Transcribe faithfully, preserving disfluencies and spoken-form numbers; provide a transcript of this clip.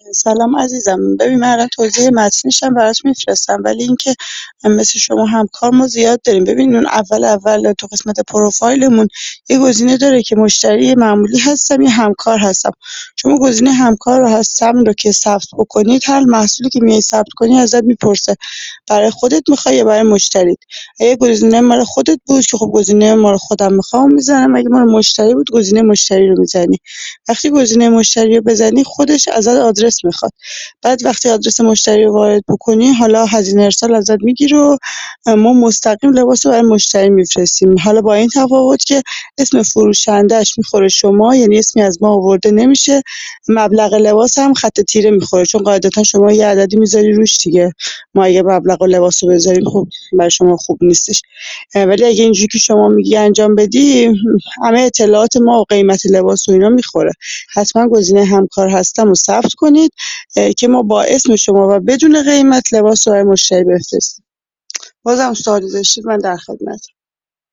سلام عزیزم. ببین من الان توضیح متنشم برات میفرستم، ولی اینکه مثل شما همکار ما زیاد داریم. ببین اون اول اول تو قسمت پروفایلمون یه گزینه داره که مشتری معمولی هستم یا همکار هستم. شما گزینه همکار رو هستم رو که ثبت بکنید، هر محصولی که میای ثبت کنی ازت میپرسه برای خودت میخوای یا برای مشتریت. اگه گزینه مال خودت بود که خب گزینه مال خودم میخوام میزنم، اگه مال مشتری بود گزینه مشتری رو میزنی. وقتی گزینه مشتری رو بزنی خودش ازت آدرس میخواد. بعد وقتی آدرس مشتری رو وارد بکنی، حالا هزینه ارسال ازت میگیره و ما مستقیم لباس رو برای مشتری میفرستیم. حالا با این تفاوت که اسم فروشندهش میخوره شما، یعنی اسمی از ما آورده نمیشه. مبلغ لباس هم خط تیره میخوره، چون قاعدتا شما یه عددی میذاری روش دیگه. ما اگه مبلغ لباس رو بذاریم خب برای شما خوب نیستش. ولی اگه اینجوری که شما میگی انجام بدی، همه اطلاعات ما و قیمت لباس و اینا میخوره. حتما گزینه همکار هستم رو ثبت کنید که ما با اسم شما و بدون قیمت لباس رو برای مشتری بفرستیم. بازم سوالی داشتید من در خدمتم.